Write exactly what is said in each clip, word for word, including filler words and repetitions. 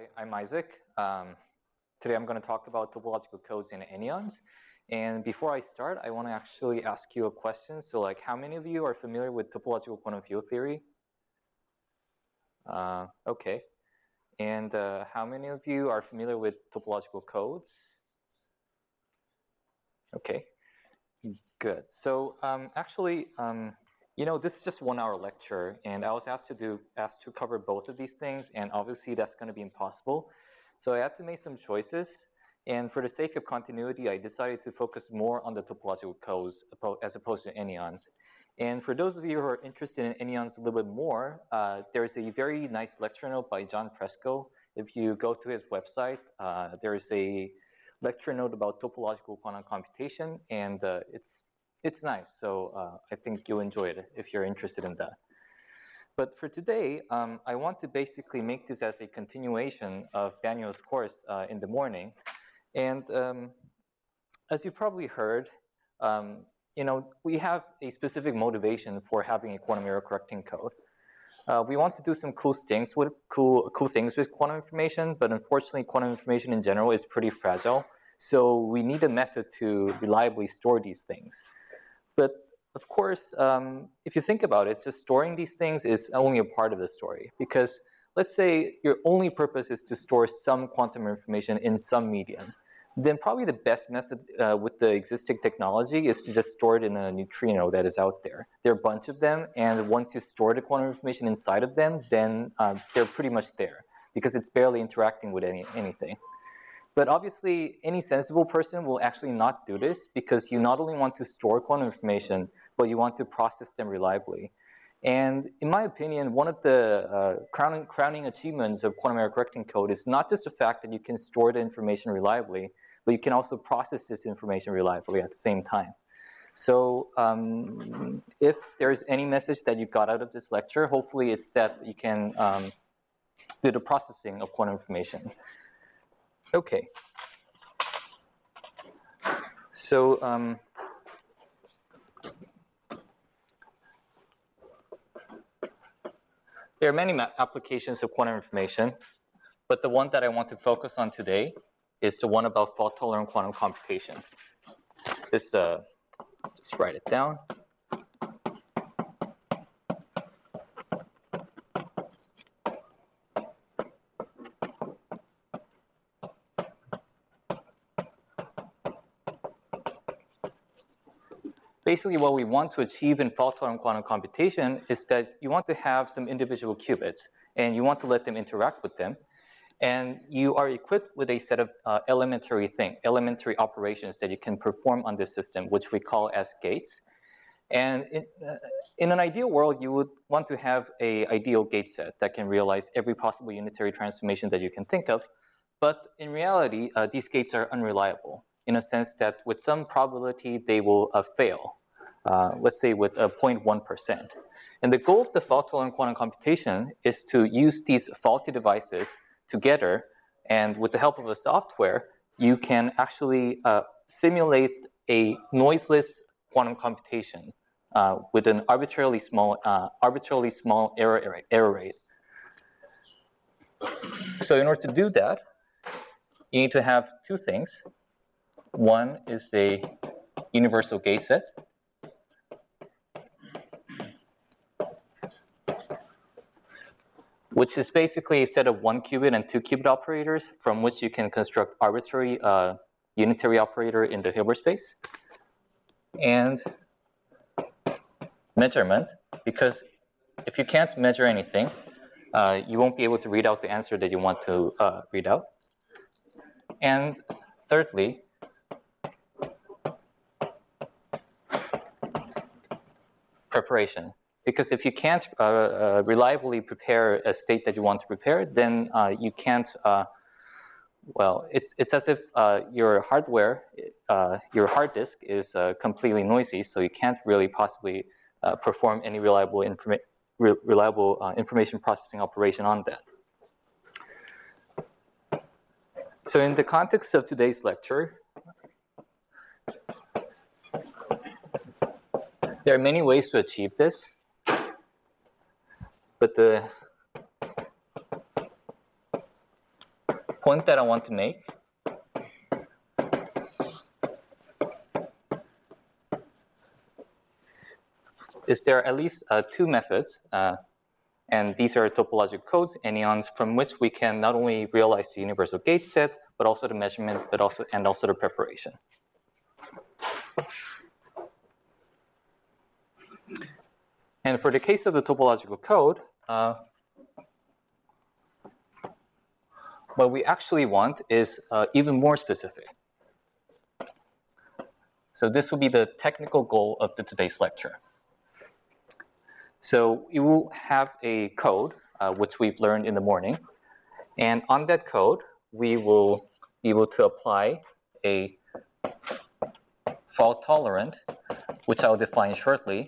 Hi, I'm Isaac. Um, today I'm going to talk about topological codes in anyons. And before I start, I want to actually ask you a question. So like, how many of you are familiar with topological quantum field theory? Uh, okay. And uh, how many of you are familiar with topological codes? Okay, good. So um, actually, um, you know, this is just one hour lecture, and I was asked to do asked to cover both of these things, and obviously that's going to be impossible. So I had to make some choices, and for the sake of continuity, I decided to focus more on the topological codes as opposed to anyons. And for those of you who are interested in anyons a little bit more, uh, there's a very nice lecture note by John Preskow. If you go to his website, uh, there's a lecture note about topological quantum computation, and uh, it's it's nice. So uh, I think you'll enjoy it if you're interested in that. But for today, um, I want to basically make this as a continuation of Daniel's course uh, in the morning. And um, as you've probably heard, um, you know, we have a specific motivation for having a quantum error correcting code. Uh, we want to do some cool things with cool cool things with quantum information, but unfortunately, quantum information in general is pretty fragile. So we need a method to reliably store these things. But of course, um, if you think about it, just storing these things is only a part of the story. Because let's say your only purpose is to store some quantum information in some medium. Then probably the best method uh, with the existing technology is to just store it in a neutrino that is out there. There are a bunch of them, and once you store the quantum information inside of them, then uh, they're pretty much there, because it's barely interacting with any, anything. But obviously, any sensible person will actually not do this, because you not only want to store quantum information, but you want to process them reliably. And in my opinion, one of the uh, crowning, crowning achievements of quantum error correcting code is not just the fact that you can store the information reliably, but you can also process this information reliably at the same time. So um, if there's any message that you got out of this lecture, hopefully it's that you can um, do the processing of quantum information. Okay. So um, there are many applications of quantum information, but the one that I want to focus on today is the one about fault-tolerant quantum computation. This, uh, just write it down. Basically, what we want to achieve in fault-tolerant quantum computation is that you want to have some individual qubits, and you want to let them interact with them. And you are equipped with a set of uh, elementary thing, elementary operations that you can perform on this system, which we call as gates. And in, uh, in an ideal world, you would want to have an ideal gate set that can realize every possible unitary transformation that you can think of. But in reality, uh, these gates are unreliable, in a sense that with some probability, they will uh, fail, uh, let's say with a zero point one percent. And the goal of the fault-tolerant quantum computation is to use these faulty devices together, and with the help of a software, you can actually uh, simulate a noiseless quantum computation uh, with an arbitrarily small, uh, arbitrarily small error, error rate. So in order to do that, you need to have two things. One is the universal gate set, which is basically a set of one qubit and two qubit operators from which you can construct arbitrary uh, unitary operator in the Hilbert space. And measurement, because if you can't measure anything, uh, you won't be able to read out the answer that you want to uh, read out. And thirdly, preparation. Because if you can't uh, uh, reliably prepare a state that you want to prepare, then uh, you can't, uh, well, it's, it's as if uh, your hardware, uh, your hard disk is uh, completely noisy, so you can't really possibly uh, perform any reliable, informa re reliable uh, information processing operation on that. So in the context of today's lecture, there are many ways to achieve this, but the point that I want to make is there are at least uh, two methods, uh, and these are topological codes, anyons, from which we can not only realize the universal gate set, but also the measurement, but also and also the preparation. And for the case of the topological code, uh, what we actually want is uh, even more specific. So this will be the technical goal of the today's lecture. So you will have a code, uh, which we've learned in the morning. And on that code, we will be able to apply a fault tolerant, which I'll define shortly,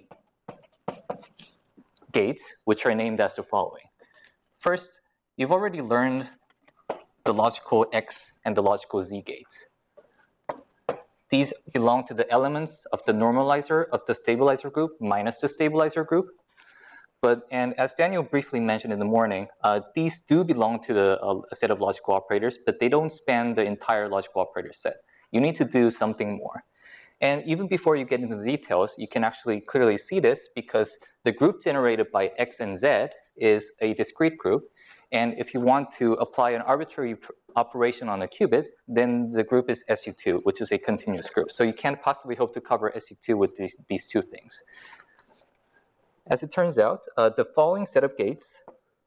gates, which are named as the following. First, you've already learned the logical X and the logical Z gates. These belong to the elements of the normalizer of the stabilizer group minus the stabilizer group. But, and as Daniel briefly mentioned in the morning, uh, these do belong to the uh, a set of logical operators, but they don't span the entire logical operator set. You need to do something more. And even before you get into the details, you can actually clearly see this because the group generated by X and Z is a discrete group. And if you want to apply an arbitrary operation on a qubit, then the group is S U two, which is a continuous group. So you can't possibly hope to cover S U two with these, these two things. As it turns out, uh, the following set of gates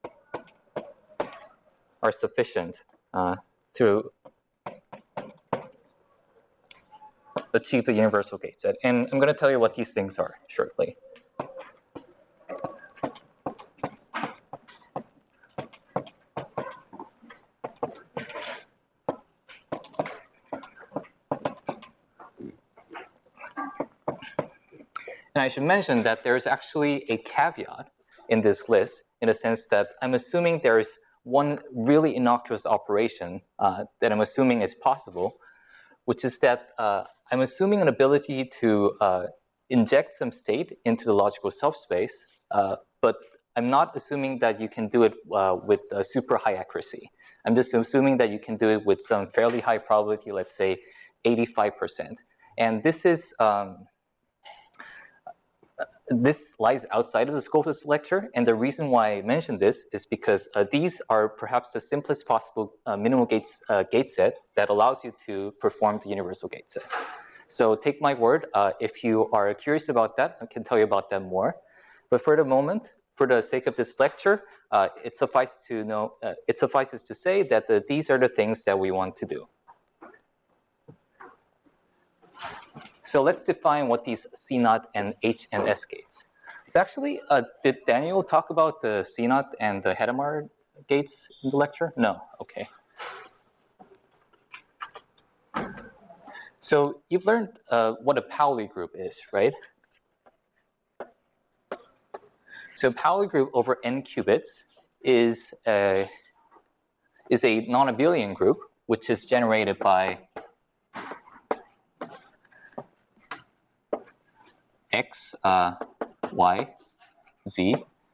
are sufficient uh, to achieve the universal gate set. And I'm going to tell you what these things are shortly. And I should mention that there's actually a caveat in this list in the sense that I'm assuming there's one really innocuous operation uh, that I'm assuming is possible, which is that uh, I'm assuming an ability to uh, inject some state into the logical subspace, uh, but I'm not assuming that you can do it uh, with uh, super high accuracy. I'm just assuming that you can do it with some fairly high probability, let's say eighty-five percent. And this is, um, this lies outside of the scope of this lecture, and the reason why I mention this is because uh, these are perhaps the simplest possible uh, minimal gates, uh, gate set that allows you to perform the universal gate set. So take my word, uh, if you are curious about that, I can tell you about them more. But for the moment, for the sake of this lecture, uh, it, suffice to know, uh, it suffices to say that the, these are the things that we want to do. So let's define what these C naught and H and S gates. So actually, uh, did Daniel talk about the C naught and the Hadamard gates in the lecture? No, okay. So you've learned uh, what a Pauli group is, right? So Pauli group over n qubits is a, is a non-abelian group, which is generated by X, uh, Y, Z,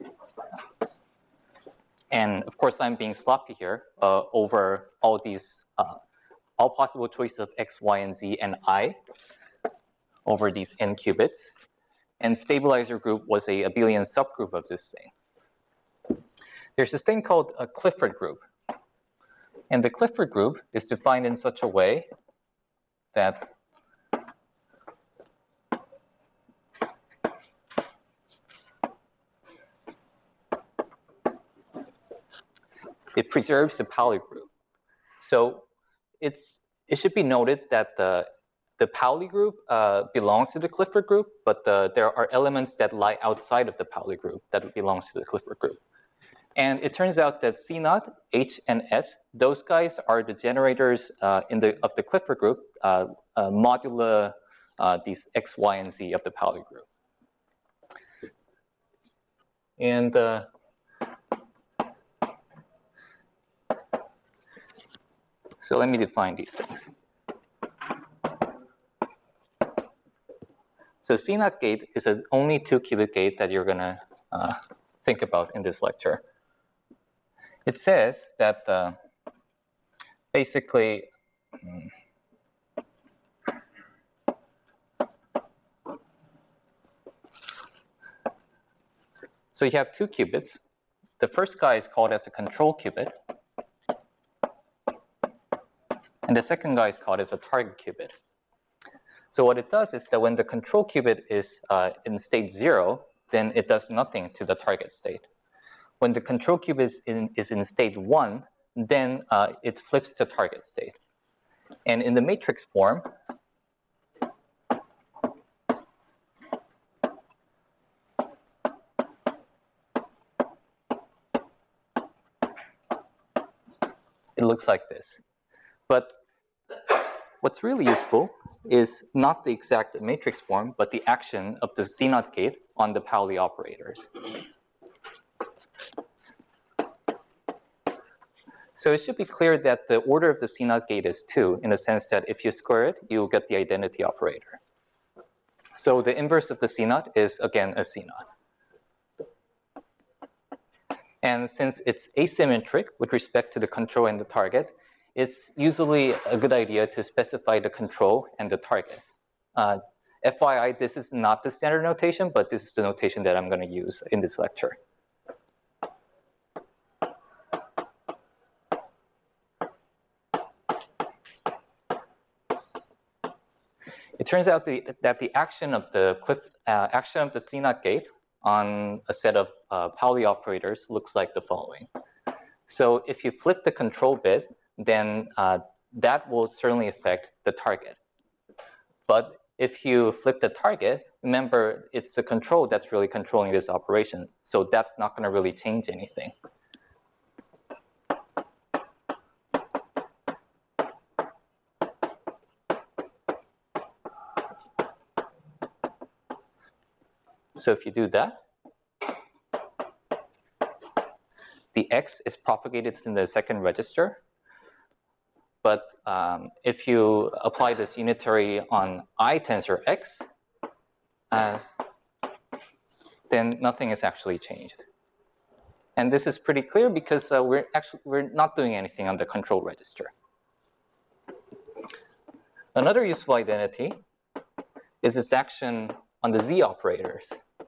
and of course I'm being sloppy here uh, over all these, uh, all possible choices of X, Y, and Z and I over these n qubits. And stabilizer group was a abelian subgroup of this thing. There's this thing called a Clifford group. And the Clifford group is defined in such a way that it preserves the Pauli group. So it's, it should be noted that the, the Pauli group uh, belongs to the Clifford group, but the, there are elements that lie outside of the Pauli group that belongs to the Clifford group. And it turns out that C naught, H, and S, those guys are the generators uh, in the, of the Clifford group, uh, uh, modulo uh, these X, Y, and Z of the Pauli group. And uh, so let me define these things. So C naught gate is an only two qubit gate that you're going to uh, think about in this lecture. It says that uh, basically, so you have two qubits. The first guy is called as a control qubit, and the second guy is called as a target qubit. So what it does is that when the control qubit is uh, in state zero, then it does nothing to the target state. When the control qubit is in, is in state one, then uh, it flips to target state. And in the matrix form, it looks like this. But what's really useful is not the exact matrix form, but the action of the C naught gate on the Pauli operators. So it should be clear that the order of the C naught gate is two, in the sense that if you square it, you'll get the identity operator. So the inverse of the C naught is, again, a C naught. And since it's asymmetric with respect to the control and the target, it's usually a good idea to specify the control and the target. Uh, F Y I, this is not the standard notation, but this is the notation that I'm going to use in this lecture. It turns out the, that the action of the clip, uh, action of the C naught gate on a set of uh, Pauli operators looks like the following. So if you flip the control bit, then uh, that will certainly affect the target. But if you flip the target, remember it's the control that's really controlling this operation. So that's not going to really change anything. So if you do that, the X is propagated in the second register. But um, if you apply this unitary on I tensor X, uh, then nothing is actually changed. And this is pretty clear because uh, we're actually we're not doing anything on the control register. Another useful identity is its action on the Z operators.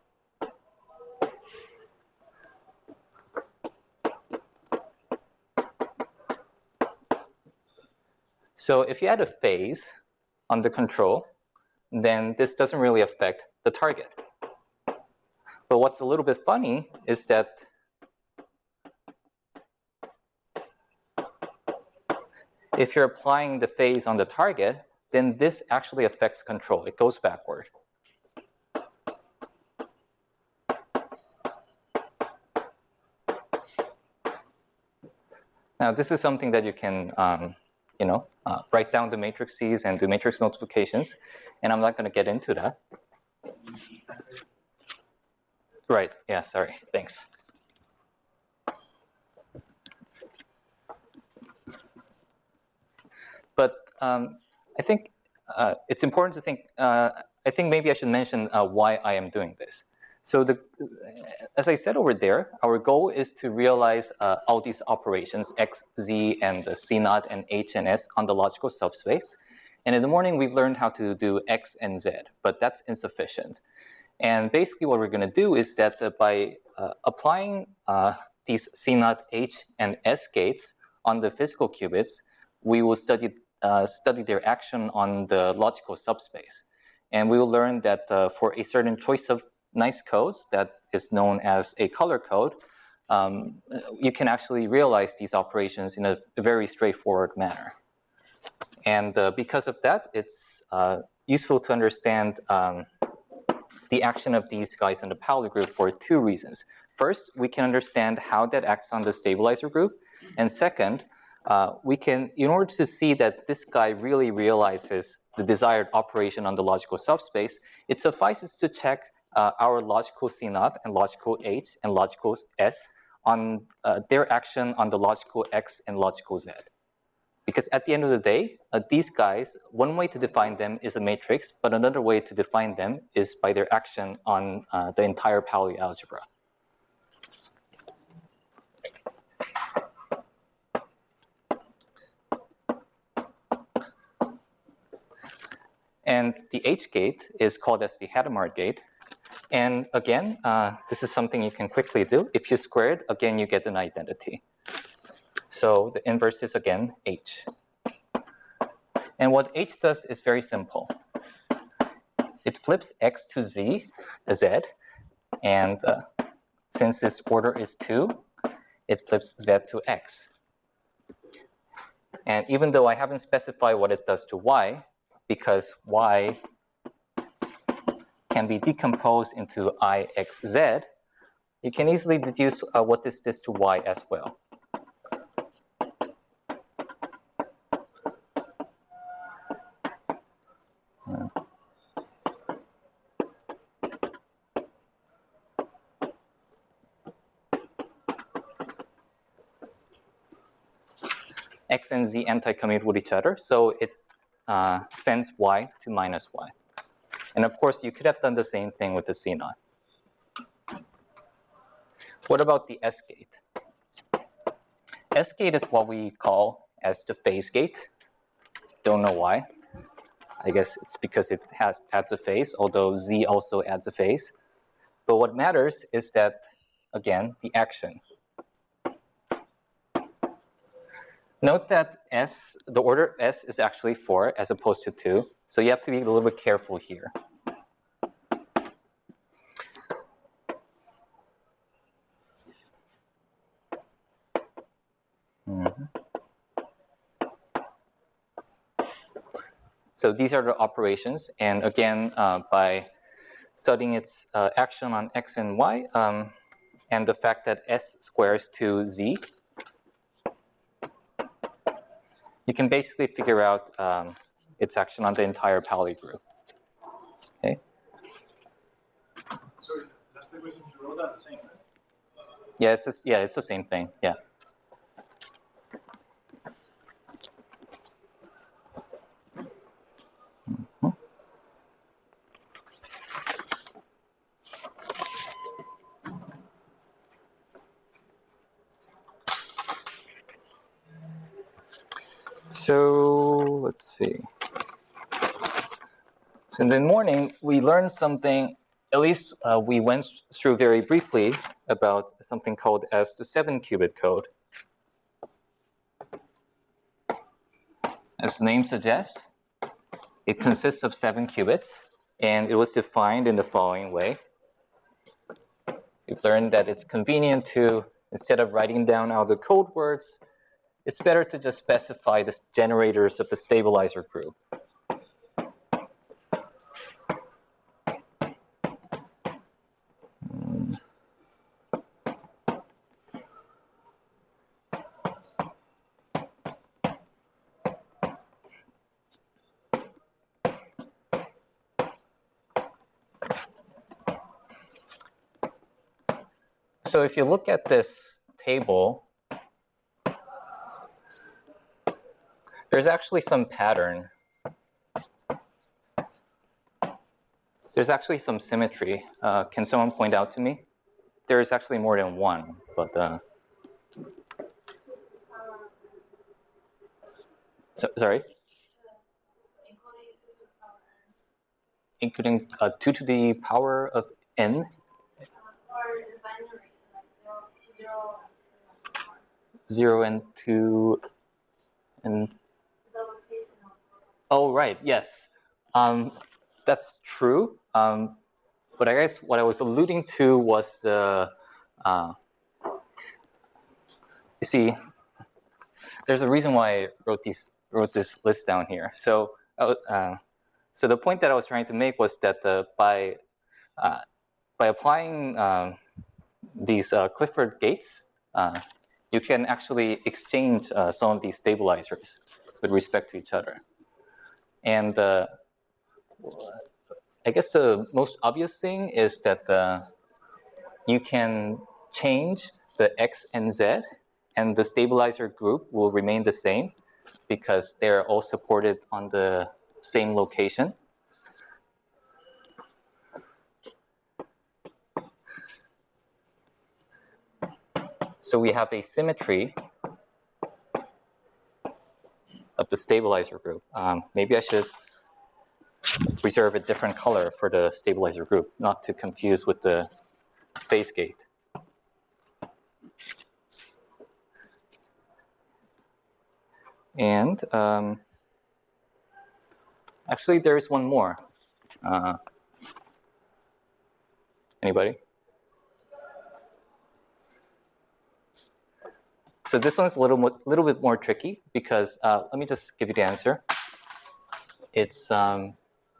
So if you add a phase on the control, then this doesn't really affect the target. But what's a little bit funny is that if you're applying the phase on the target, then this actually affects control. It goes backward. Now, this is something that you can um, you know, uh, write down the matrices and do matrix multiplications, and I'm not going to get into that. Right, yeah, sorry, thanks. But um, I think uh, it's important to think, uh, I think maybe I should mention uh, why I am doing this. So the, as I said over there, our goal is to realize uh, all these operations, X, Z, and the C naught, and H and S on the logical subspace. And in the morning, we've learned how to do X and Z, but that's insufficient. And basically what we're going to do is that uh, by uh, applying uh, these C naught, H, and S gates on the physical qubits, we will study, uh, study their action on the logical subspace. And we will learn that uh, for a certain choice of nice codes that is known as a color code, um, you can actually realize these operations in a very straightforward manner. And uh, because of that, it's uh, useful to understand um, the action of these guys in the Pauli group for two reasons. First, we can understand how that acts on the stabilizer group. And second, uh, we can, in order to see that this guy really realizes the desired operation on the logical subspace, it suffices to check Uh, our logical C naught and logical H and logical S on uh, their action on the logical X and logical Z. Because at the end of the day, uh, these guys, one way to define them is a matrix, but another way to define them is by their action on uh, the entire Pauli algebra. And the H gate is called as the Hadamard gate. And again, uh, this is something you can quickly do. If you square it, again, you get an identity. So the inverse is, again, H. And what H does is very simple. It flips X to Z, Z, and uh, since its order is two, it flips Z to X. And even though I haven't specified what it does to Y, because Y can be decomposed into I, X, Z, you can easily deduce uh, what this does to Y as well. X and Z anti-commute with each other, so it uh, sends Y to minus Y. And of course, you could have done the same thing with the C naught. What about the S gate? S gate is what we call as the phase gate. Don't know why. I guess it's because it has adds a phase, although Z also adds a phase. But what matters is that, again, the action. Note that S, the order S is actually four as opposed to two. So you have to be a little bit careful here. Mm-hmm. So these are the operations. And again, uh, by studying its uh, action on X and Y, um, and the fact that S squares to Z, you can basically figure out um, its action on the entire Pauli group. Okay. So that's the question you wrote that the same, right? Yeah, it's just, yeah, it's the same thing. Yeah. Mm-hmm. So let's see. So in the morning, we learned something, at least uh, we went through very briefly about something called as the seven qubit code. As the name suggests, it consists of seven qubits, and it was defined in the following way. We've learned that it's convenient to, instead of writing down all the code words, it's better to just specify the generators of the stabilizer group. So if you look at this table, there's actually some pattern. There's actually some symmetry. Uh, can someone point out to me? There's actually more than one, but uh, so, sorry? Including uh, two to the power of n? Zero and two and oh right, yes, um, that's true. Um, but I guess what I was alluding to was the uh, you see, there's a reason why I wrote these wrote this list down here. So uh, so the point that I was trying to make was that the, by uh, by applying uh, these uh, Clifford gates, uh, you can actually exchange uh, some of these stabilizers with respect to each other. And uh, I guess the most obvious thing is that uh, you can change the X and Z, and the stabilizer group will remain the same because they're all supported on the same location. So we have a symmetry of the stabilizer group. Um, maybe I should reserve a different color for the stabilizer group, not to confuse with the phase gate. And um, actually, there is one more. Uh, anybody? So this one's a little, mo little bit more tricky because, uh, let me just give you the answer. It's, um,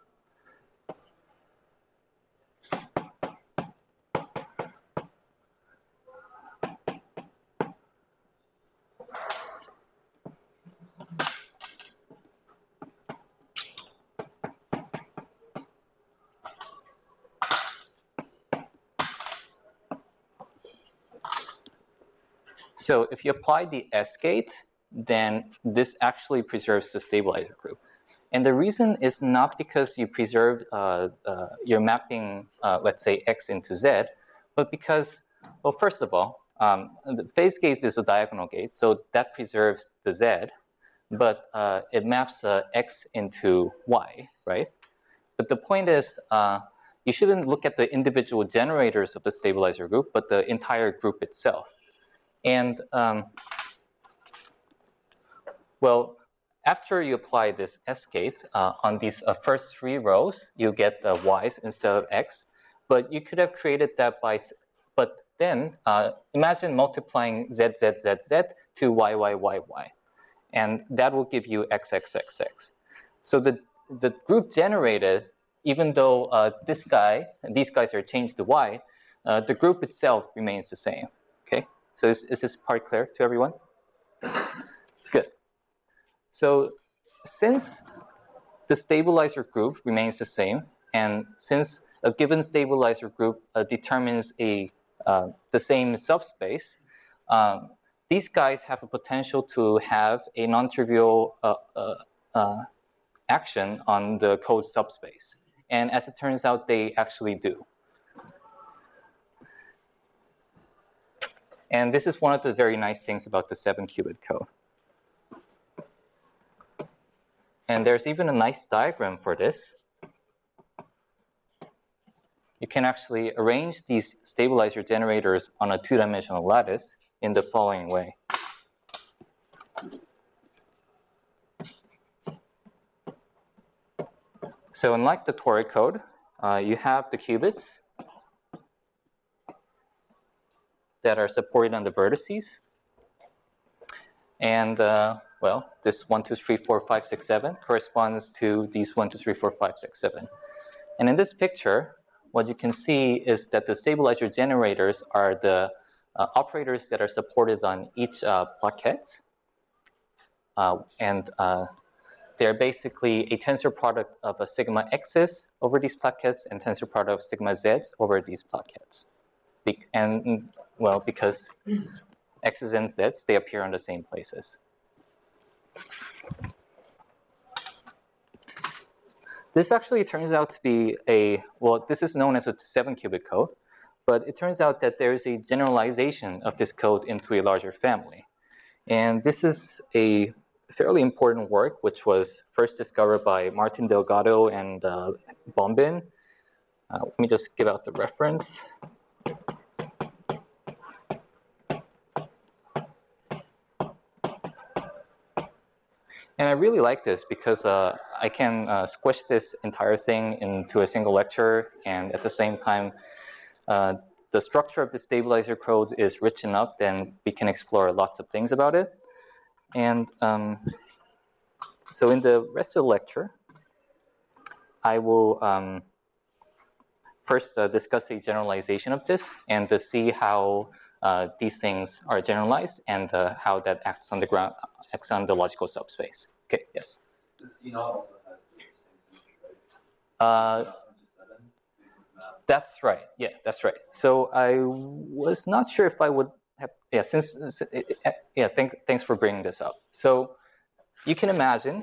so if you apply the S gate, then this actually preserves the stabilizer group. And the reason is not because you preserve, uh, uh, you're mapping, uh, let's say, X into Z, but because, well, first of all, um, the phase gate is a diagonal gate, so that preserves the Z, but uh, it maps uh, X into Y, right? But the point is, uh, you shouldn't look at the individual generators of the stabilizer group, but the entire group itself. And, um, well, after you apply this S gate uh, on these uh, first three rows, you get the Y's instead of X. But you could have created that by, but then uh, imagine multiplying Z, Z, Z, Z to Y, Y, Y, Y. And that will give you X, X, X, X. So the, the group generated, even though uh, this guy, and these guys are changed to Y, uh, the group itself remains the same, okay? So is, is this part clear to everyone? Good. So since the stabilizer group remains the same, and since a given stabilizer group uh, determines a, uh, the same subspace, um, these guys have a potential to have a non-trivial uh, uh, uh, action on the code subspace. And as it turns out, they actually do. And this is one of the very nice things about the seven qubit code. And there's even a nice diagram for this. You can actually arrange these stabilizer generators on a two-dimensional lattice in the following way. So unlike the toric code, uh, you have the qubits that are supported on the vertices. And uh, well, this one, two, three, four, five, six, seven corresponds to these one, two, three, four, five, six, seven. And in this picture, what you can see is that the stabilizer generators are the uh, operators that are supported on each uh, plaquette. Uh, and uh, they're basically a tensor product of a sigma x's over these plaquettes and tensor product of sigma z's over these plaquettes. Be and, well, because x's and z's, they appear on the same places. This actually turns out to be a, well, this is known as a seven qubit code, but it turns out that there is a generalization of this code into a larger family. And this is a fairly important work, which was first discovered by Martin Delgado and uh, Bombin. Uh, let me just give out the reference. And I really like this because uh, I can uh, squish this entire thing into a single lecture, and at the same time, uh, the structure of the stabilizer code is rich enough, then we can explore lots of things about it. And um, so in the rest of the lecture, I will um, first uh, discuss a generalization of this and to see how uh, these things are generalized and uh, how that acts on the ground, acts on the logical subspace. Okay, yes? The C naught also has the same feature, right? Uh, that's right. Yeah, that's right. So I was not sure if I would have, yeah, since, yeah, thank, thanks for bringing this up. So you can imagine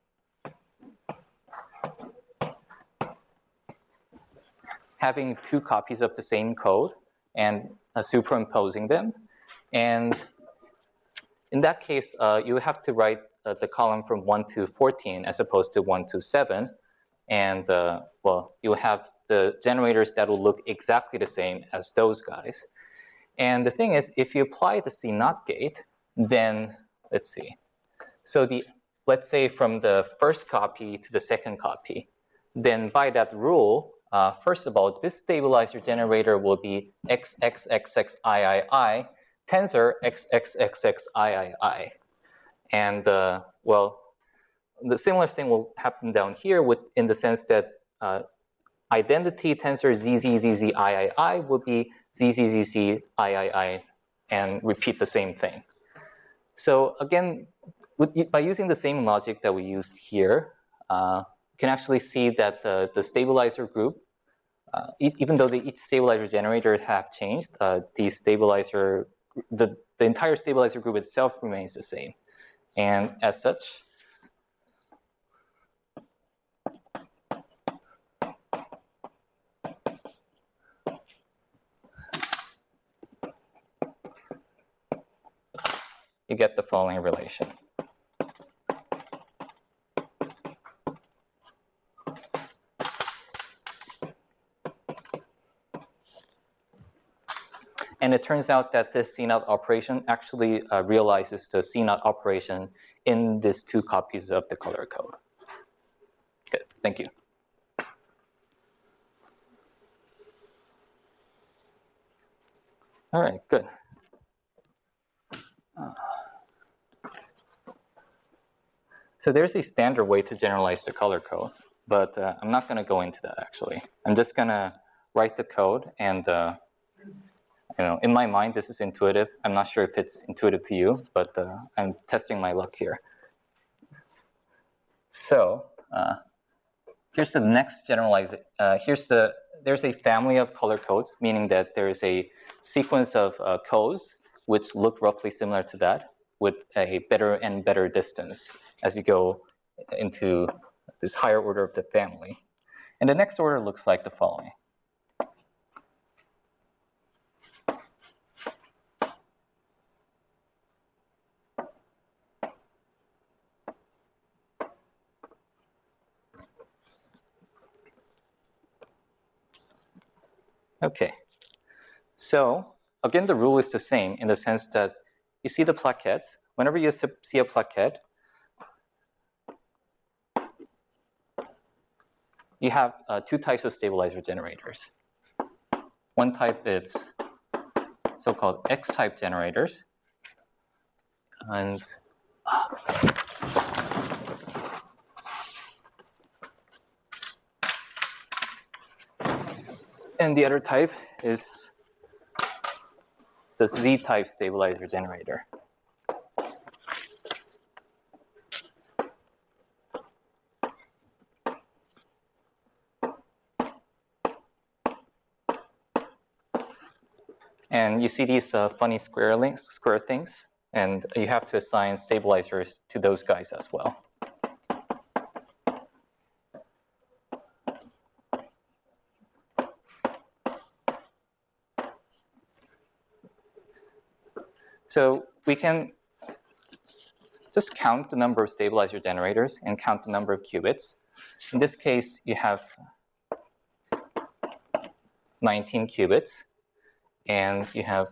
having two copies of the same code and uh, superimposing them. And in that case, uh, you have to write uh, the column from one to fourteen as opposed to one to seven. and uh, well, you have the generators that will look exactly the same as those guys. And the thing is, if you apply the C naught gate, then let's see. So the let's say from the first copy to the second copy, then by that rule, uh, first of all, this stabilizer generator will be X X X X I I I tensor X X X X I I I, and uh, well, the similar thing will happen down here with in the sense that uh, identity tensor Z Z Z Z I I I will be Z Z Z Z I I I and repeat the same thing. So again, with, by using the same logic that we used here, uh, you can actually see that the, the stabilizer group, uh, e even though the, each stabilizer generator have changed, uh, the stabilizer, the, the entire stabilizer group itself remains the same. And as such, you get the following relation. And it turns out that this C naught operation actually uh, realizes the C naught operation in these two copies of the color code. Good, thank you. All right, good. Uh, so there's a standard way to generalize the color code, but uh, I'm not going to go into that actually. I'm just going to write the code, and uh, you know, in my mind, this is intuitive. I'm not sure if it's intuitive to you, but uh, I'm testing my luck here. So uh, here's the next generalized. Uh, here's the there's a family of color codes, meaning that there is a sequence of uh, codes which look roughly similar to that, with a better and better distance as you go into this higher order of the family. And the next order looks like the following. Okay, so again, the rule is the same in the sense that you see the plaquettes. Whenever you see a plaquette, you have uh, two types of stabilizer generators. One type is so-called X-type generators, and and the other type is the Z-type stabilizer generator. And you see these uh, funny square, links, square things, and you have to assign stabilizers to those guys as well. So we can just count the number of stabilizer generators and count the number of qubits. In this case, you have nineteen qubits, and you have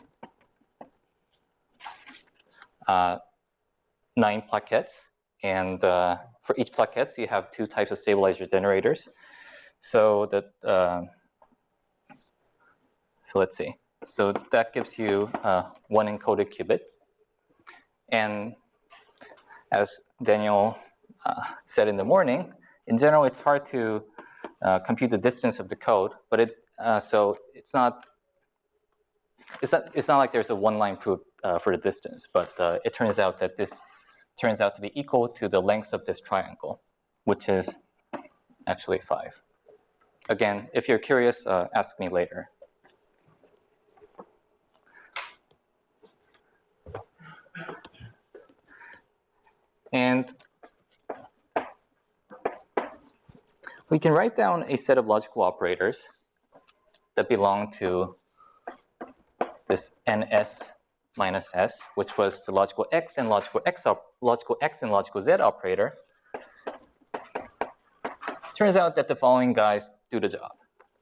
uh, nine plaquettes. And uh, for each plaquettes, you have two types of stabilizer generators. So that uh, so let's see. So that gives you uh, one encoded qubit. And as Daniel uh, said in the morning, in general, it's hard to uh, compute the distance of the code, but it uh, so it's not it's not it's not like there's a one-line proof uh, for the distance, but uh, it turns out that this turns out to be equal to the length of this triangle, which is actually five. Again, if you're curious, uh, ask me later. And we can write down a set of logical operators that belong to this N S minus S, which was the logical X and logical X, op logical X and logical Z operator. turns out that the following guys do the job.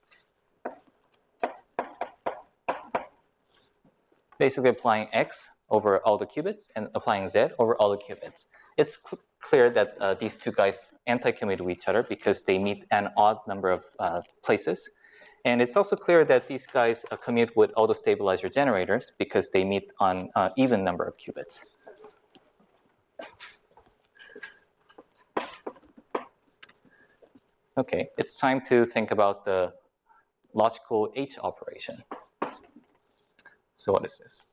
Basically applying x over all the qubits and applying z over all the qubits. It's cl clear that uh, these two guys anti-commute to each other because they meet an odd number of uh, places. And it's also clear that these guys uh, commute with auto-stabilizer generators because they meet on uh, even number of qubits. Okay, it's time to think about the logical H operation. So what is this?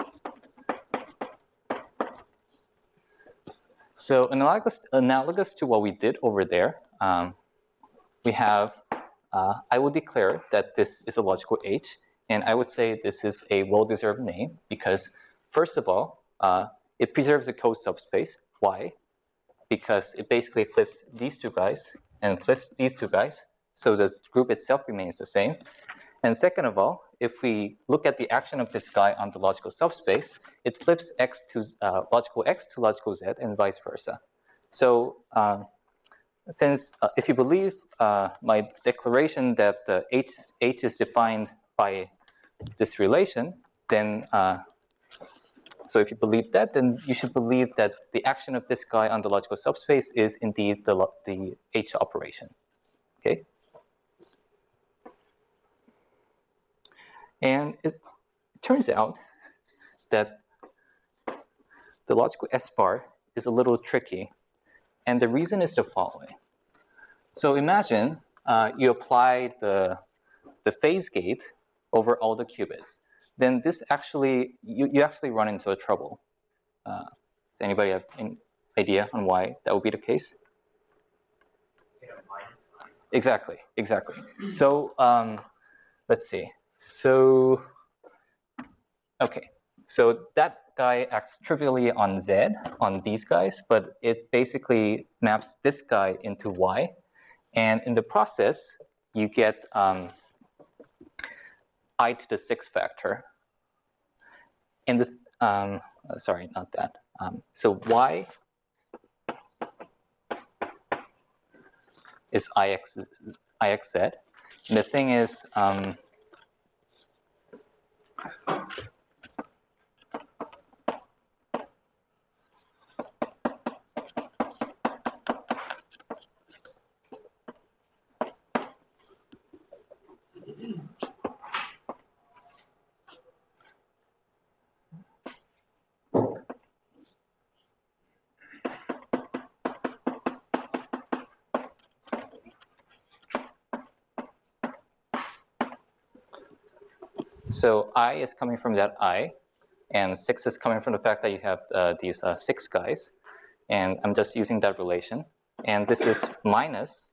So analogous, analogous to what we did over there, um, we have, uh, I would declare that this is a logical H, and I would say this is a well-deserved name because, first of all, uh, it preserves the code subspace. Why? Because it basically flips these two guys and flips these two guys, so the group itself remains the same. And second of all, if we look at the action of this guy on the logical subspace, it flips x to uh, logical x to logical z and vice versa. So um, since uh, if you believe uh, my declaration that the H, H is defined by this relation, then uh, so if you believe that, then you should believe that the action of this guy on the logical subspace is indeed the, the H operation. Okay. And it turns out that the logical S bar is a little tricky. And the reason is the following. So imagine uh, you apply the, the phase gate over all the qubits. Then this actually, you, you actually run into a trouble. Uh, does anybody have any idea on why that would be the case? Exactly, exactly. So um, let's see. So, okay, so that guy acts trivially on Z, on these guys, but it basically maps this guy into Y. And in the process, you get um, I to the sixth factor. And the, um, sorry, not that. Um, so Y is I X, I X Z. And the thing is, um, so I is coming from that I, and six is coming from the fact that you have uh, these uh, six guys, and I'm just using that relation. And this is minus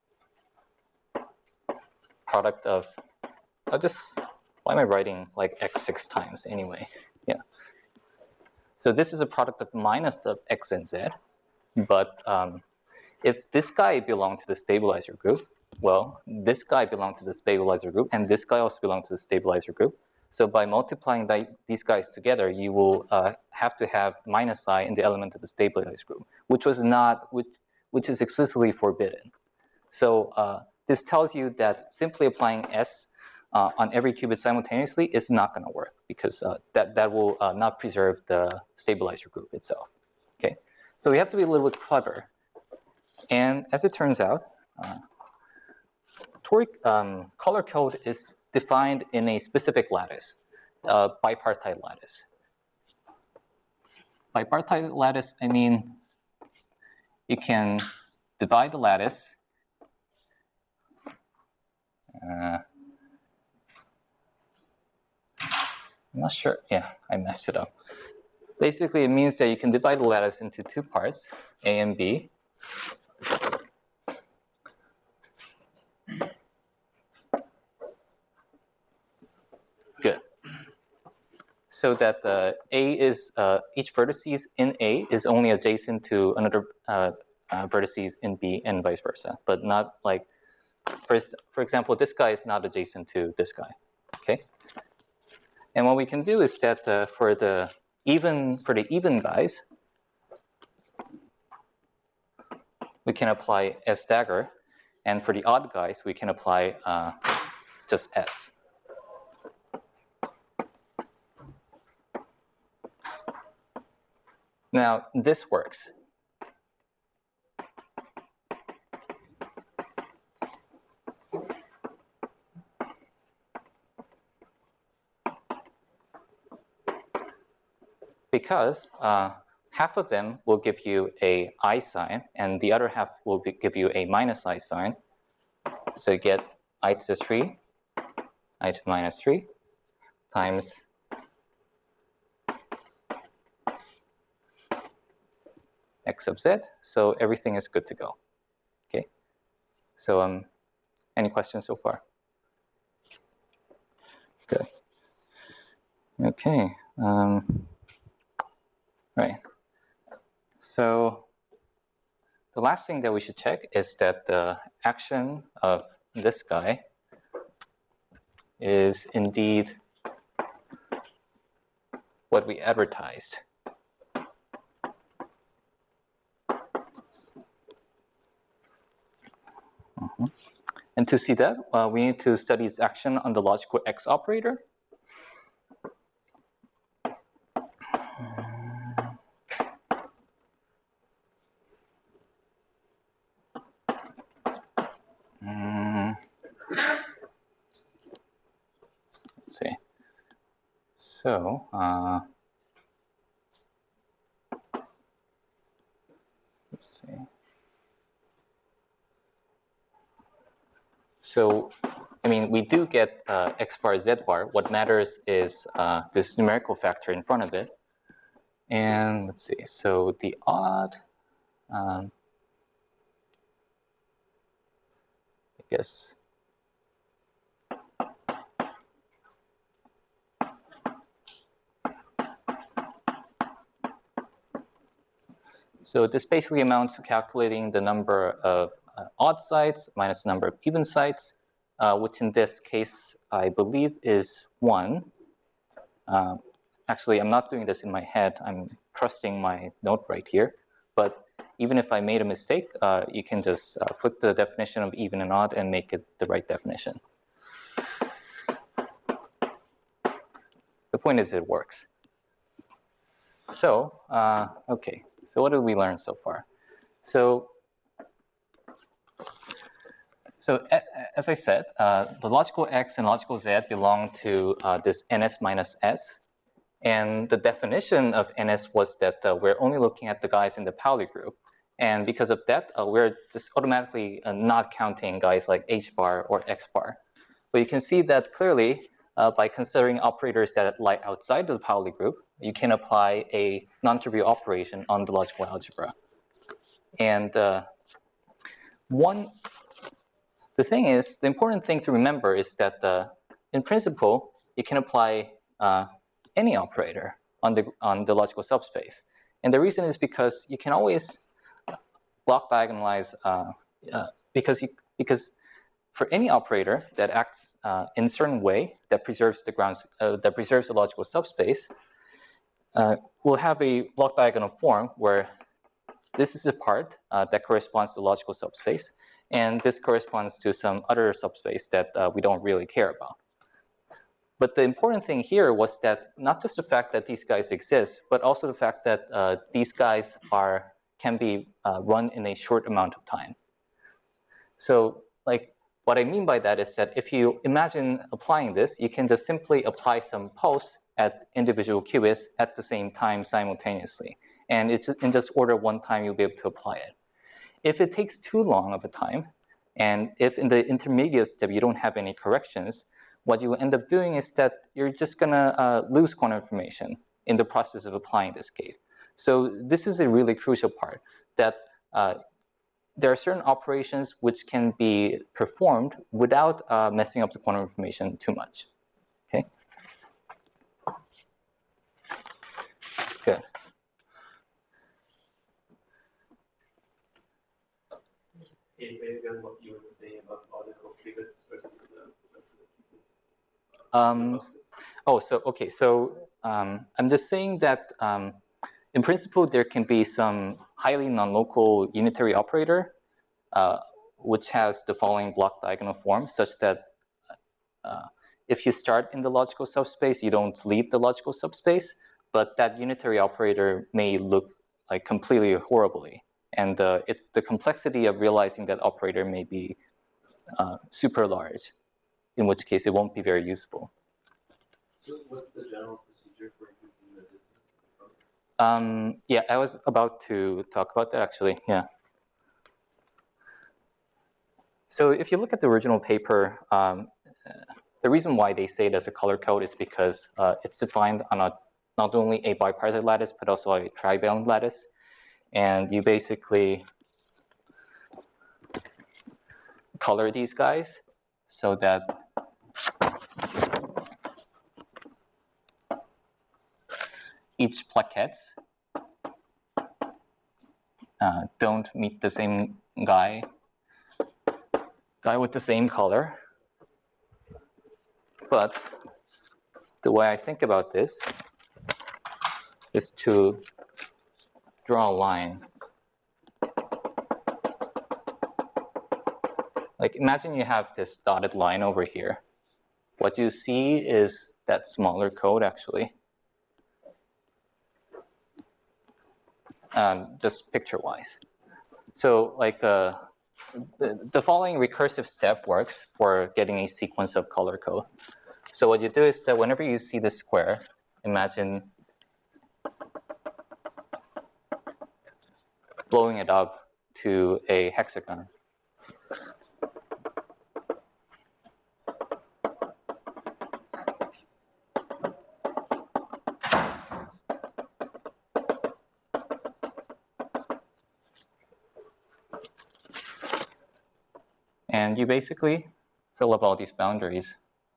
product of, I'll just, why am I writing like x six times anyway? Yeah. So this is a product of minus of x and z, but um, if this guy belonged to the stabilizer group, well, this guy belonged to the stabilizer group, and this guy also belonged to the stabilizer group. So by multiplying the, these guys together, you will uh, have to have minus I in the element of the stabilizer group, which was not, which, which is explicitly forbidden. So uh, this tells you that simply applying S uh, on every qubit simultaneously is not going to work because uh, that, that will uh, not preserve the stabilizer group itself. Okay, so we have to be a little bit clever. And as it turns out, uh, toric um, color code is defined in a specific lattice, uh, bipartite lattice. Bipartite lattice, I mean, you can divide the lattice. Uh, I'm not sure. Yeah, I messed it up. Basically, it means that you can divide the lattice into two parts, A and B. Good. So that uh, A is, uh, each vertices in A is only adjacent to another uh, uh, vertices in B and vice versa, but not like, first, for example, this guy is not adjacent to this guy, okay? And what we can do is that uh, for the even, for the even guys, we can apply S dagger, And for the odd guys, we can apply uh, just S. Now, this works. Because uh, half of them will give you a I sign, and the other half will be, give you a minus I sign. So you get I to the three, I to the minus three, times x of z. So everything is good to go. Okay. So um, any questions so far? Good. Okay. Um, right. So the last thing that we should check is that the action of this guy is indeed what we advertised. Mm-hmm. And to see that, uh, we need to study its action on the logical X operator. Mm. Let's see. So, uh, let's see. So, I mean, we do get uh, x bar, z bar. What matters is uh, this numerical factor in front of it. And let's see, so the odd, um, I guess, so this basically amounts to calculating the number of uh, odd sites minus the number of even sites, uh, which in this case, I believe is one. Um, actually, I'm not doing this in my head. I'm trusting my note right here. But even if I made a mistake, uh, you can just uh, flip the definition of even and odd and make it the right definition. The point is it works. So, uh, okay. So what did we learn so far? So, so as I said, uh, the logical X and logical Z belong to uh, this N S minus S. And the definition of N S was that uh, we're only looking at the guys in the Pauli group. And because of that, uh, we're just automatically uh, not counting guys like H bar or X bar. But you can see that clearly uh, by considering operators that lie outside of the Pauli group, you can apply a non-trivial operation on the logical algebra. And uh, one, the thing is, the important thing to remember is that uh, in principle, you can apply uh, any operator on the on the logical subspace, and the reason is because you can always block diagonalize uh, uh, because you, because for any operator that acts uh, in a certain way that preserves the grounds uh, that preserves the logical subspace, uh, we'll have a block diagonal form where this is the part uh, that corresponds to the logical subspace, and this corresponds to some other subspace that uh, we don't really care about. But the important thing here was that not just the fact that these guys exist, but also the fact that uh, these guys are can be uh, run in a short amount of time. So, like, what I mean by that is that if you imagine applying this, you can just simply apply some pulse at individual qubits at the same time simultaneously. And it's in just order one time you'll be able to apply it. If it takes too long of a time, and if in the intermediate step you don't have any corrections, what you end up doing is that you're just gonna uh, lose quantum information in the process of applying this gate. So this is a really crucial part, that uh, there are certain operations which can be performed without uh, messing up the quantum information too much. Okay. Good. Is maybe what you were saying about logical qubits versus the rest of the qubits? Um, oh, so okay. So um, I'm just saying that um, in principle there can be some highly non-local unitary operator, uh, which has the following block diagonal form, such that uh, if you start in the logical subspace, you don't leave the logical subspace, but that unitary operator may look like completely horribly. And uh, it, the complexity of realizing that operator may be uh, super large, in which case it won't be very useful. So what's the general procedure for increasing the distance? Um, yeah, I was about to talk about that actually, yeah. So if you look at the original paper, um, the reason why they say it as a color code is because uh, it's defined on a, not only a bipartite lattice, but also a trivalent lattice. And you basically color these guys so that each plaquettes uh, don't meet the same guy, guy with the same color. But the way I think about this is to draw a line. Like imagine you have this dotted line over here. What you see is that smaller code actually. Um, just picture-wise. So like uh, the, the following recursive step works for getting a sequence of color code. So what you do is that whenever you see this square, imagine blowing it up to a hexagon. And you basically fill up all these boundaries.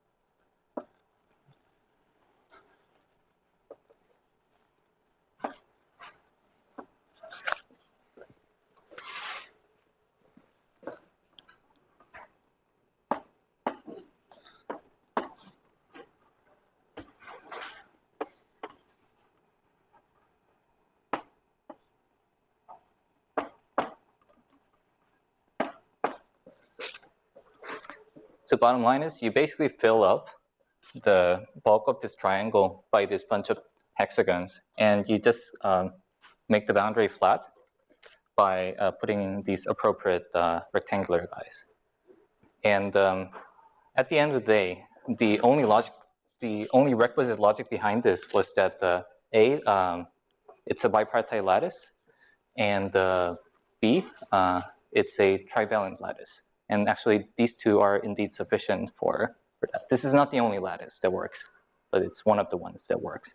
So bottom line is you basically fill up the bulk of this triangle by this bunch of hexagons, and you just um, make the boundary flat by uh, putting in these appropriate uh, rectangular guys. And um, at the end of the day, the only logic, the only requisite logic behind this was that uh, A, um, it's a bipartite lattice, and uh, B, uh, it's a trivalent lattice. And actually, these two are indeed sufficient for, for that. This is not the only lattice that works, but it's one of the ones that works.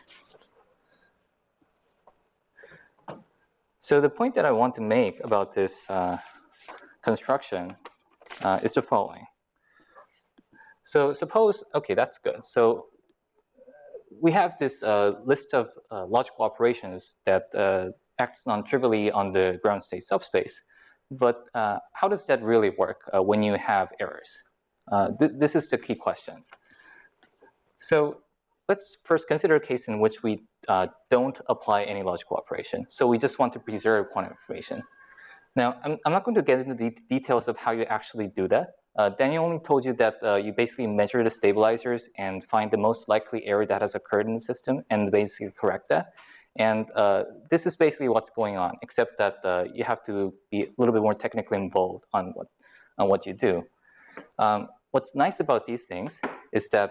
So the point that I want to make about this uh, construction uh, is the following. So suppose, okay, that's good. So we have this uh, list of uh, logical operations that uh, acts non-trivially on the ground state subspace. But uh, how does that really work uh, when you have errors? Uh, th this is the key question. So let's first consider a case in which we uh, don't apply any logical operation. So we just want to preserve quantum information. Now, I'm, I'm not going to get into the details of how you actually do that. Uh, Daniel only told you that uh, you basically measure the stabilizers and find the most likely error that has occurred in the system and basically correct that. And uh, this is basically what's going on, except that uh, you have to be a little bit more technically involved on what, on what you do. Um, what's nice about these things is that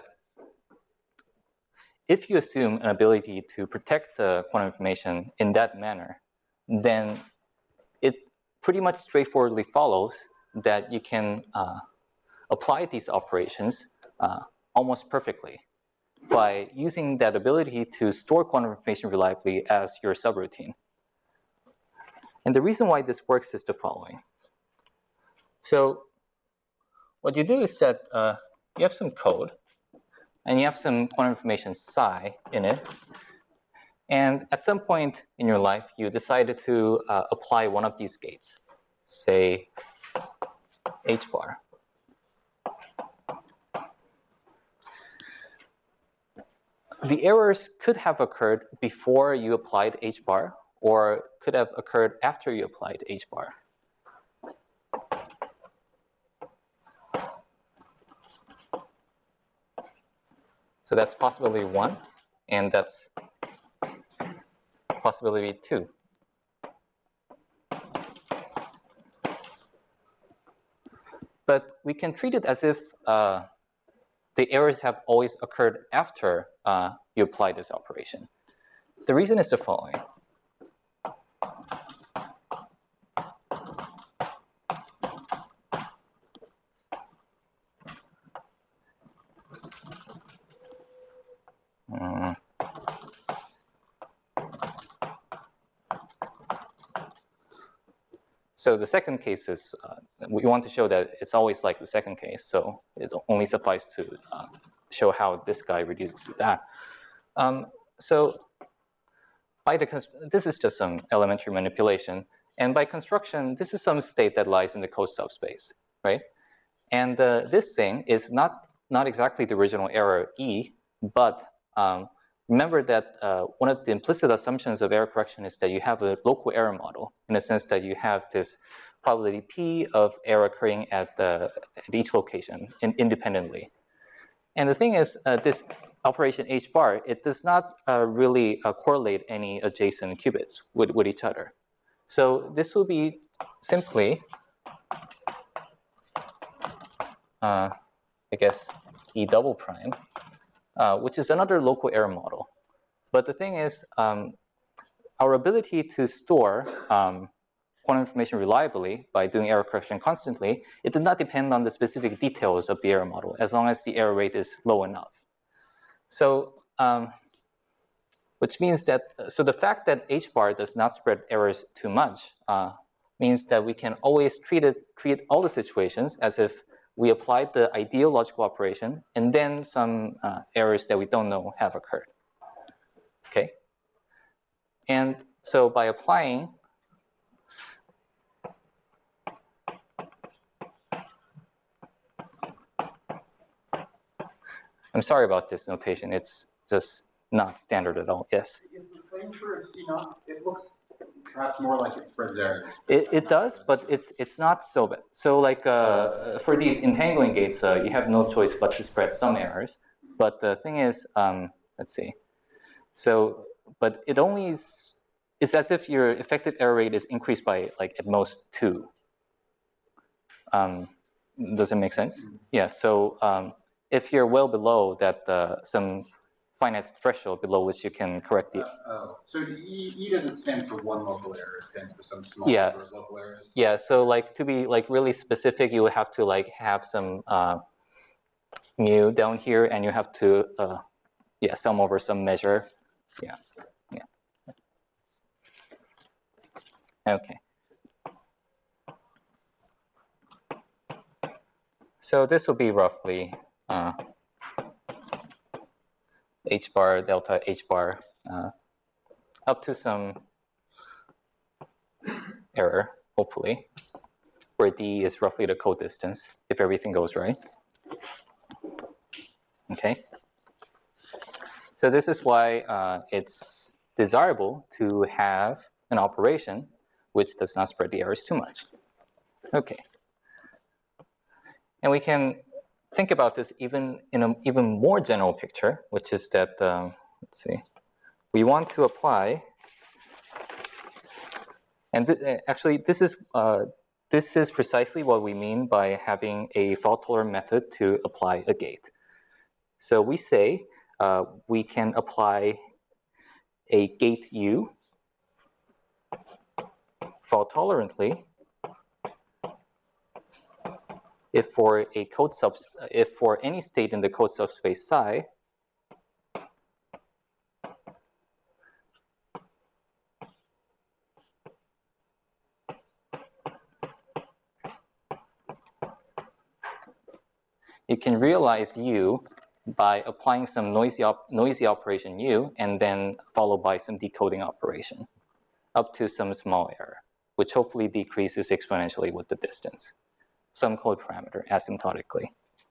if you assume an ability to protect the quantum information in that manner, then it pretty much straightforwardly follows that you can uh, apply these operations uh, almost perfectly by using that ability to store quantum information reliably as your subroutine. And the reason why this works is the following. So what you do is that uh, you have some code, and you have some quantum information psi in it. And at some point in your life, you decided to uh, apply one of these gates, say H bar. The errors could have occurred before you applied H bar, or could have occurred after you applied H bar. So that's possibility one, and that's possibility two. But we can treat it as if uh, the errors have always occurred after uh, you apply this operation. The reason is the following. Mm. So the second case is, uh, we want to show that it's always like the second case, so it only suffices to uh, show how this guy reduces to that. Um, so by the, this is just some elementary manipulation, and by construction, this is some state that lies in the code subspace, right? And uh, this thing is not, not exactly the original error E, but um, remember that uh, one of the implicit assumptions of error correction is that you have a local error model, in the sense that you have this probability P of error occurring at, the, at each location in, independently. And the thing is, uh, this operation H bar, it does not uh, really uh, correlate any adjacent qubits with, with each other. So this will be simply, uh, I guess, E double prime, uh, which is another local error model. But the thing is, um, our ability to store um, quantum information reliably by doing error correction constantly, it does not depend on the specific details of the error model, as long as the error rate is low enough. So, um, which means that, so the fact that H bar does not spread errors too much uh, means that we can always treat it, treat all the situations as if we applied the ideal logical operation and then some uh, errors that we don't know have occurred. Okay? And so by applying I'm sorry about this notation. It's just not standard at all. Yes? Is the same true of C naught? It looks perhaps more like it spreads errors. It, it does, but it's it's not so bad. So like uh, for these entangling gates, uh, you have no choice but to spread some errors. But the thing is, um, let's see. So, but it only is, it's as if your effective error rate is increased by like at most two. Um, does it make sense? Mm-hmm. Yeah, so um, if you're well below that, uh, some finite threshold below which you can correct the. Uh, oh, so E, E doesn't stand for one local error; it stands for some small yeah. number of local errors. Yeah. So like to be like really specific, you would have to like have some uh, mu down here, and you have to uh, yeah sum over some measure. Yeah. Yeah. Okay. So this will be roughly uh, H bar delta H bar uh, up to some error, hopefully, where D is roughly the codistance if everything goes right. Okay. So this is why uh, it's desirable to have an operation which does not spread the errors too much. Okay. And we can think about this even in an even more general picture, which is that, um, let's see, we want to apply, and th actually this is, uh, this is precisely what we mean by having a fault-tolerant method to apply a gate. So we say uh, we can apply a gate U fault-tolerantly if for a code sub, if for any state in the code subspace psi, you can realize U by applying some noisy, op noisy operation U and then followed by some decoding operation up to some small error, which hopefully decreases exponentially with the distance, some code parameter asymptotically.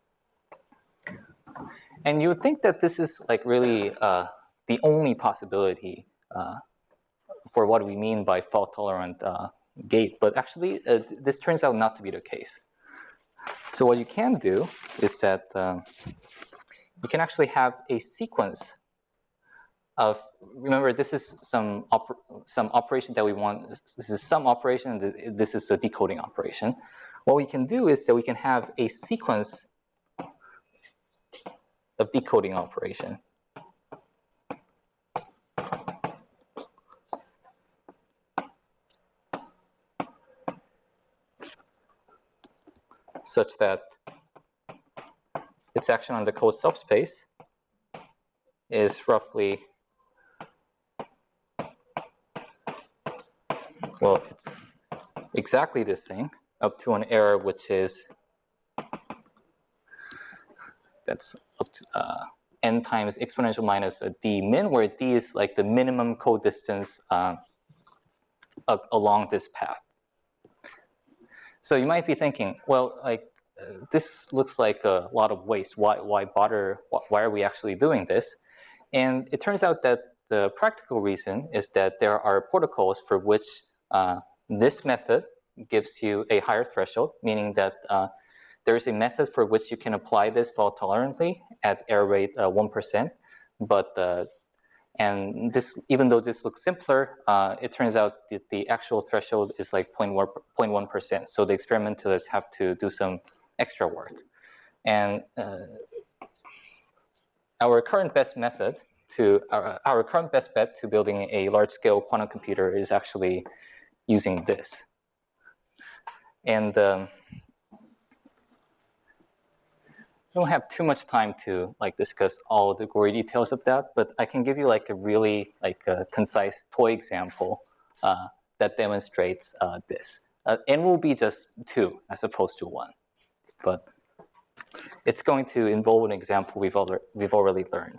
And you would think that this is like really uh, the only possibility uh, for what we mean by fault-tolerant uh, gate, but actually uh, this turns out not to be the case. So what you can do is that um, you can actually have a sequence of, remember, this is some oper some operation that we want. This is some operation. This is a decoding operation. What we can do is that we can have a sequence of decoding operation. Such that its action on the code subspace is roughly, well, it's exactly this thing up to an error which is, that's up to uh, n times exponential minus a d min, where d is like the minimum code distance uh, along this path. So you might be thinking, well, like uh, this looks like a lot of waste. Why, why bother? Why are we actually doing this? And it turns out that the practical reason is that there are protocols for which uh, this method gives you a higher threshold, meaning that uh, there is a method for which you can apply this fault tolerantly at error rate uh, one percent. But uh, and this, even though this looks simpler, uh, it turns out that the actual threshold is like zero point one percent. So the experimentalists have to do some extra work. And uh, our current best method to, our, our current best bet to building a large-scale quantum computer is actually using this. And um, I don't have too much time to like discuss all the gory details of that, but I can give you like a really like a concise toy example uh, that demonstrates uh, this. Uh, N will be just two as opposed to one, but it's going to involve an example we've already we've already learned.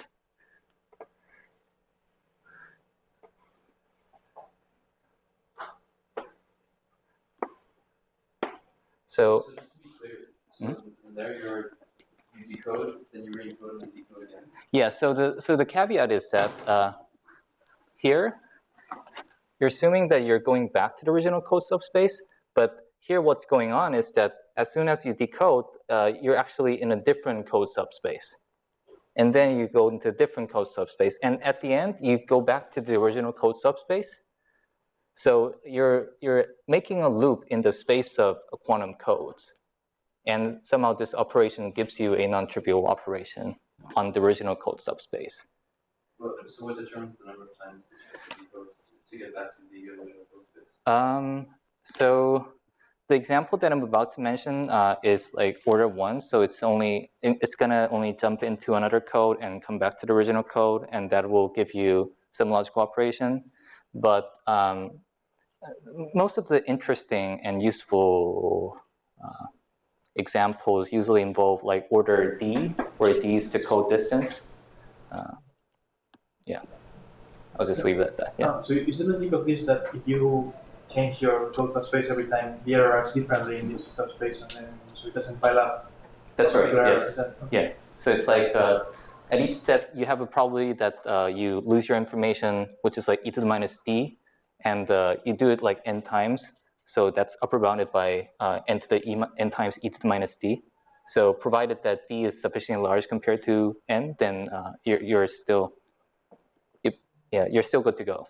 So, so just to be clear, so hmm? there you're you decode, then you re-encode and decode again. Yeah. So the so the caveat is that uh, here you're assuming that you're going back to the original code subspace, but here what's going on is that as soon as you decode, uh, you're actually in a different code subspace, and then you go into a different code subspace, and at the end you go back to the original code subspace. So you're you're making a loop in the space of quantum codes. And somehow this operation gives you a non-trivial operation on the original code subspace. Well, so what determines the number of times that you have to get back to the original code space? Um, so the example that I'm about to mention uh, is like order one. So it's only it's gonna only jump into another code and come back to the original code, and that will give you some logical operation. But um, most of the interesting and useful uh, examples usually involve like order D, where D is the code distance. Uh, yeah, I'll just leave it at that. Yeah. Oh, so is the logic of this that if you change your code subspace every time, the error acts differently in this subspace, and then so it doesn't pile up? That's right. Yes. That, okay. Yeah. So it's like uh, at each step you have a probability that uh, you lose your information, which is like e to the minus d, and uh, you do it like n times. So that's upper bounded by uh, n to the e, n times e to the minus d. So provided that d is sufficiently large compared to n, then uh, you're, you're still, you, yeah, you're still good to go.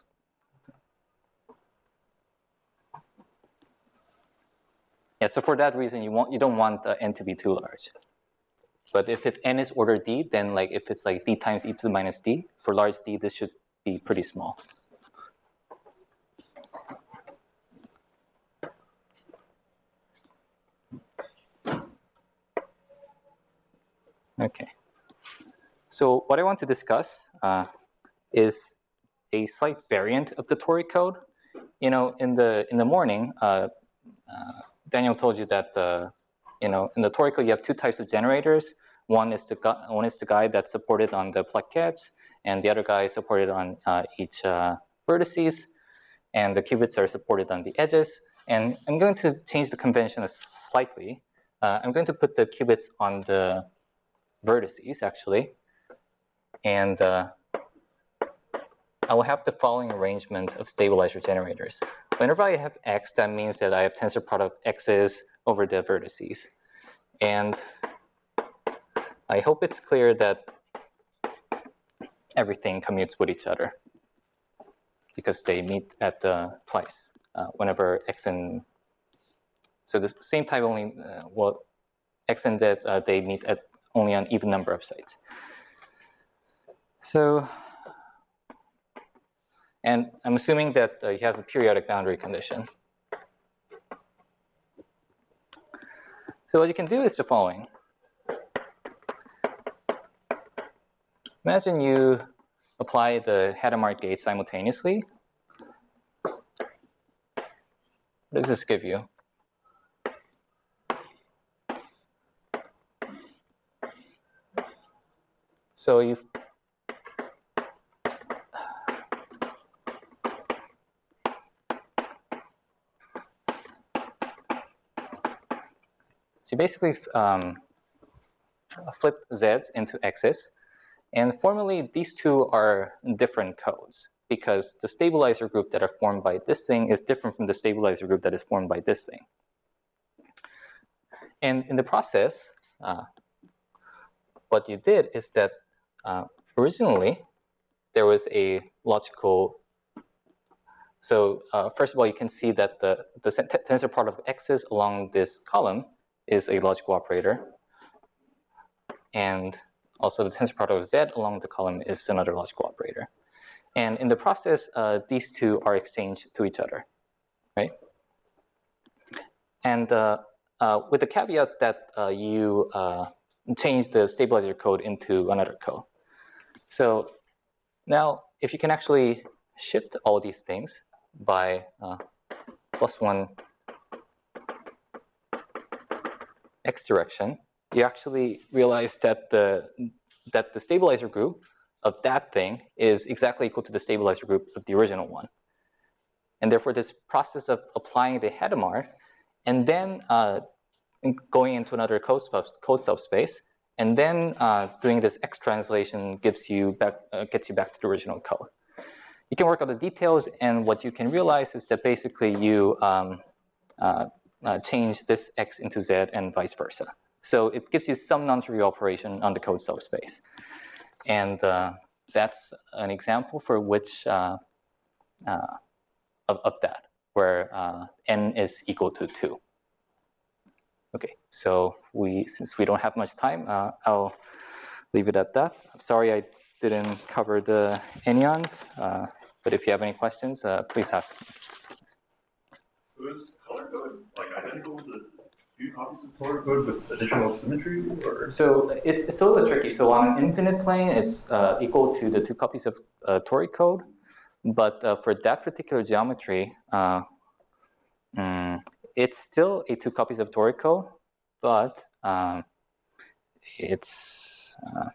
Yeah. So for that reason, you want you don't want uh, n to be too large. But if it n is order d, then like if it's like d times e to the minus d, for large d, this should be pretty small. Okay, so what I want to discuss uh, is a slight variant of the toric code. You know, in the in the morning, uh, uh, Daniel told you that the you know in the toric code you have two types of generators. One is the one is the guy that's supported on the plaquettes, and the other guy is supported on uh, each uh, vertices, and the qubits are supported on the edges. And I'm going to change the convention slightly. Uh, I'm going to put the qubits on the vertices actually, and uh, I will have the following arrangement of stabilizer generators. Whenever I have x, that means that I have tensor product x's over the vertices, and I hope it's clear that everything commutes with each other because they meet at uh, twice uh, whenever x and so the same type only uh, well x and z uh, they meet at only an even number of sites. So, and I'm assuming that uh, you have a periodic boundary condition. So what you can do is the following. Imagine you apply the Hadamard gate simultaneously. What does this give you? So you So you basically um, flip z's into x's. And formally, these two are different codes because the stabilizer group that are formed by this thing is different from the stabilizer group that is formed by this thing. And in the process, uh, what you did is that uh, originally there was a logical. So uh, first of all, you can see that the, the tensor product of x's along this column is a logical operator. And also the tensor product of z along the column is another logical operator. And in the process, uh, these two are exchanged to each other, right? And uh, uh, with the caveat that uh, you uh, change the stabilizer code into another code. So now, if you can actually shift all these things by uh, plus one x direction, you actually realize that the that the stabilizer group of that thing is exactly equal to the stabilizer group of the original one. And therefore, this process of applying the Hadamard and then uh, going into another code, code subspace, and then uh, doing this X translation gives you back, uh, gets you back to the original code. You can work out the details, and what you can realize is that basically you um, uh, uh, change this X into Z and vice versa. So it gives you some non-trivial operation on the code subspace. And uh, that's an example for which uh, uh, of, of that, where uh, n is equal to two. Okay, so we since we don't have much time, uh, I'll leave it at that. I'm sorry I didn't cover the anyons, uh, but if you have any questions, uh, please ask. So is color code like identical to two copies of color code with additional symmetry, or? So it's, it's a little tricky. So on an infinite plane, it's uh, equal to the two copies of uh, toric code, but uh, for that particular geometry, uh, mm, it's still a two copies of toric code, but um, it's uh,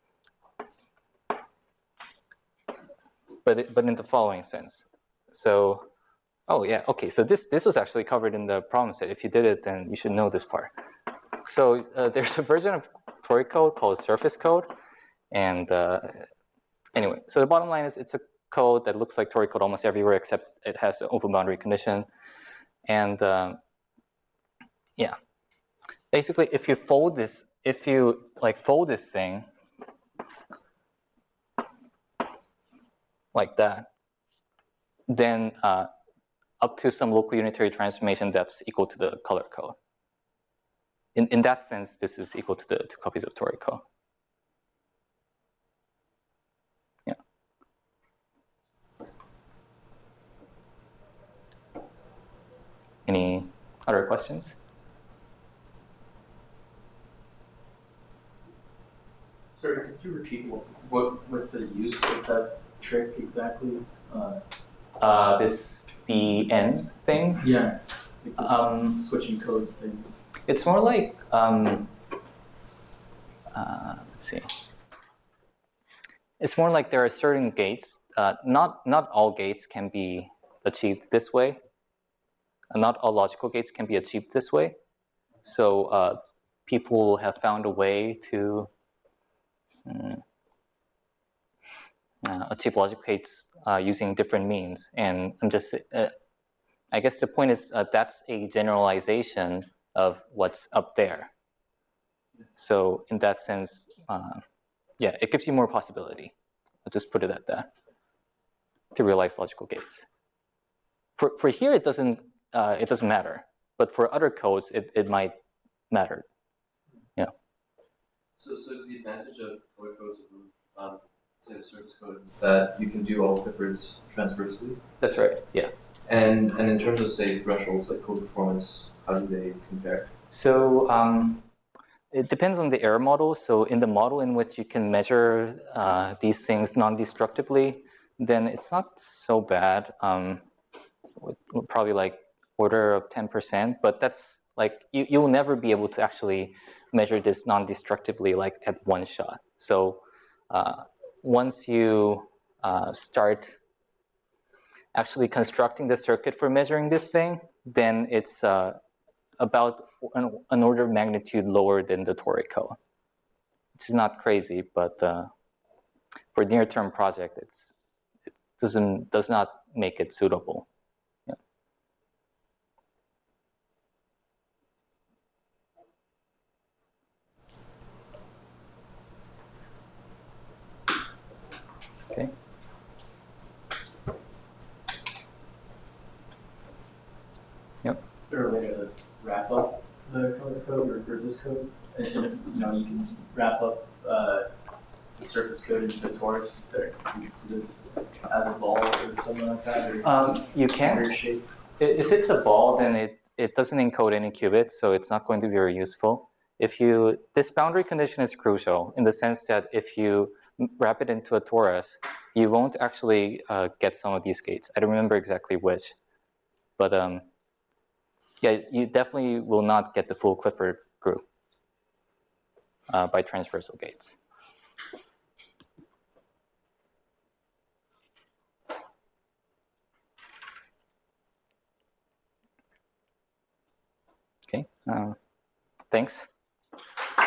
but it, but in the following sense. So. Oh yeah, okay, so this, this was actually covered in the problem set. If you did it, then you should know this part. So uh, there's a version of toric code called surface code. And uh, anyway, so the bottom line is it's a code that looks like toric code almost everywhere, except it has an open boundary condition. And um, yeah, basically if you fold this, if you like fold this thing like that, then uh, up to some local unitary transformation that's equal to the color code. In, in that sense, this is equal to the two copies of toric code. Yeah. Any other questions? Sorry, could you repeat what, what was the use of that trick exactly? Uh, Uh, this the n thing. Yeah, like this Um, switching codes thing. It's more like um, uh, let's see. It's more like there are certain gates. Uh, not not all gates can be achieved this way. Uh, not all logical gates can be achieved this way. So uh, people have found a way to um, uh, achieve logical gates uh, using different means. And I'm just, uh, I guess the point is uh, that's a generalization of what's up there. So in that sense, uh, yeah, it gives you more possibility. I'll just put it at that to realize logical gates. For for here, it doesn't uh, it doesn't matter, but for other codes, it it might matter. Yeah. So, so is the advantage of color codes of, um, say, the surface code that you can do all Cliffords transversely? That's right. Yeah. And and in terms of, say, thresholds like code performance, how do they compare? So um, it depends on the error model. So in the model in which you can measure uh, these things non-destructively, then it's not so bad. Um, probably like order of ten percent, but that's like you you'll never be able to actually measure this non-destructively like at one shot. So uh, once you uh, start actually constructing the circuit for measuring this thing, then it's uh, about an, an order of magnitude lower than the toric code. It's not crazy, but uh, for near-term project, it's it doesn't does not make it suitable. Yeah. Okay. Yep. Is there a way to wrap up the color code or, or this code? And, and, you know, you can wrap up uh, the surface code into torus. Is there this as a ball or something like that? Or Um, you can. weird shape? If it's a ball, then it, it doesn't encode any qubits, so it's not going to be very useful. If you, this boundary condition is crucial in the sense that if you wrap it into a torus, you won't actually uh, get some of these gates. I don't remember exactly which, but um, yeah, you definitely will not get the full Clifford group uh, by transversal gates. Okay, uh, thanks.